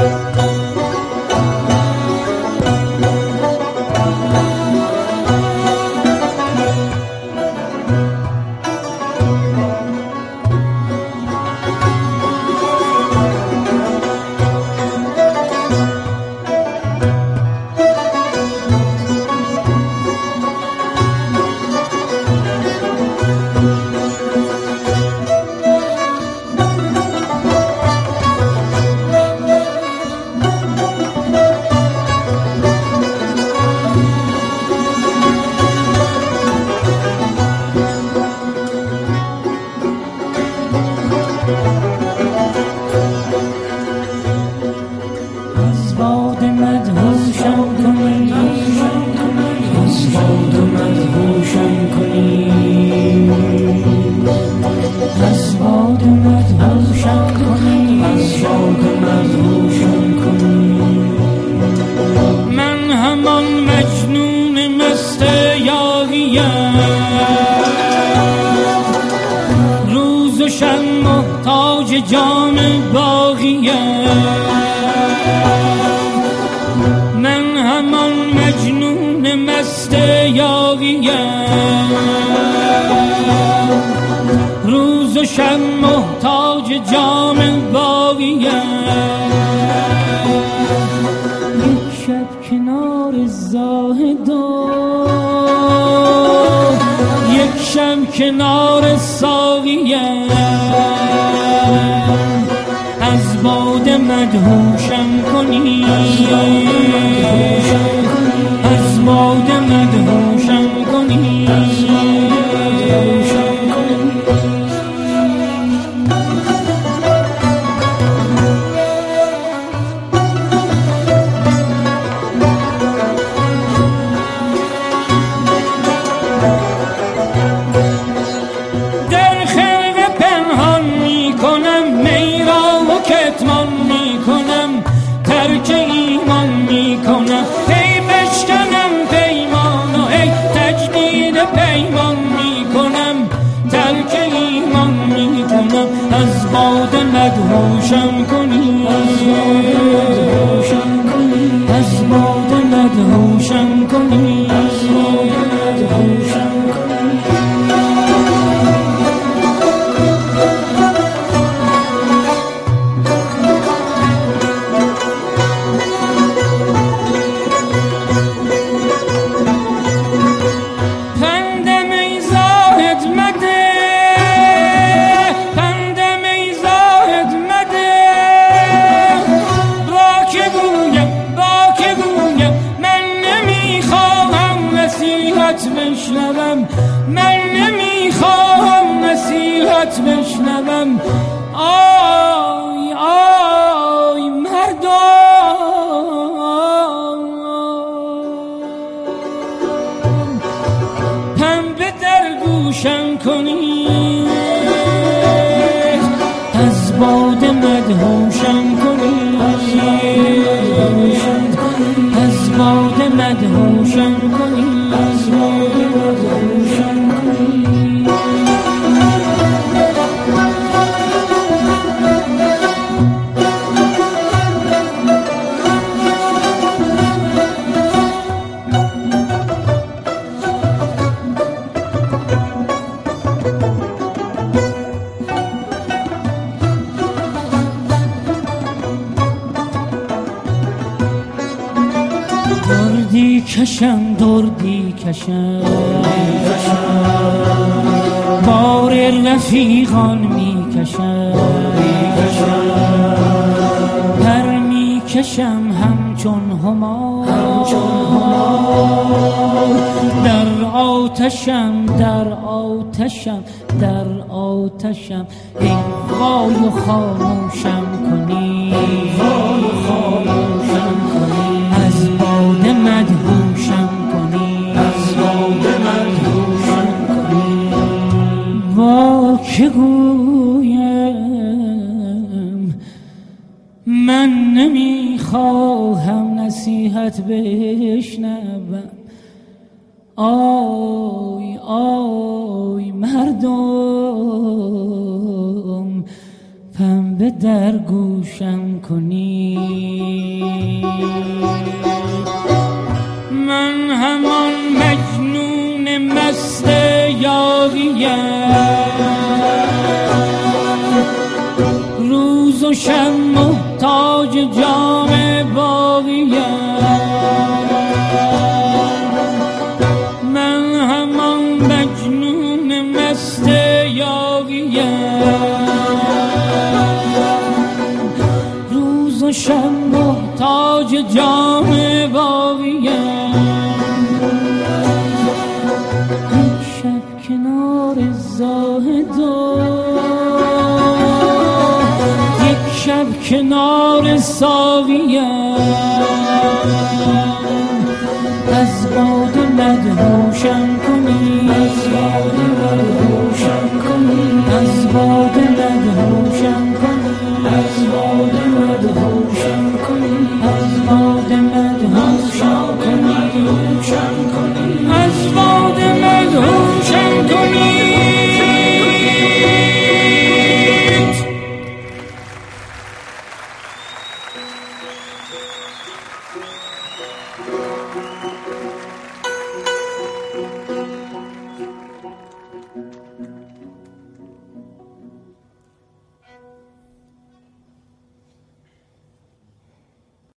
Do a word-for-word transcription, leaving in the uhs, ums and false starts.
جام باقیم، من همان مجنون مست یاقیم، روز و شب محتاج جام باقیم. یک شب کنار زاهدان، یک شب کنار ساقیم، از باده مدهوشم کنی، از باده مدهوشم کنی. از باده مدهوشم کنی، از باده مدهوشم کنی، از باده مدهوشم کنی. من نمیخوام نصیحت بشنوم. آی آی مردم، پنبه در گوشم کنید، از باده مدهوشم کنید، از باده مدهوشم کنید، از باده مدهوشم کنید. دردی کشم دردی کشم، بار رفیقان می کشم، پر می کشم همچون همار، در آتشم در آتشم در آتشم. این وای و خاموشم کنی، خاموشم کنی، از باده مدهوشم کنی، از باده مدهوشم کنی. وا که گویم من نمیخواهم نصیحت بشنوم. آی آی مردم، به در گوشم کنی، من همان مجنون مست یاریم، روز و شب محتاج جام باقیم، من همان مجنون مست یاریم، روز و شب محتاج جام باقیم. یک شب کنار زاهدان، یک شب کنار ساقیم، از باده مدهوشم کنی، از باده مدهوشم کنی، از باده مدهوشم کنی، از باده مدهوشم کنی، از باده مدهوشم کنی، از باده مدهوشم کنی.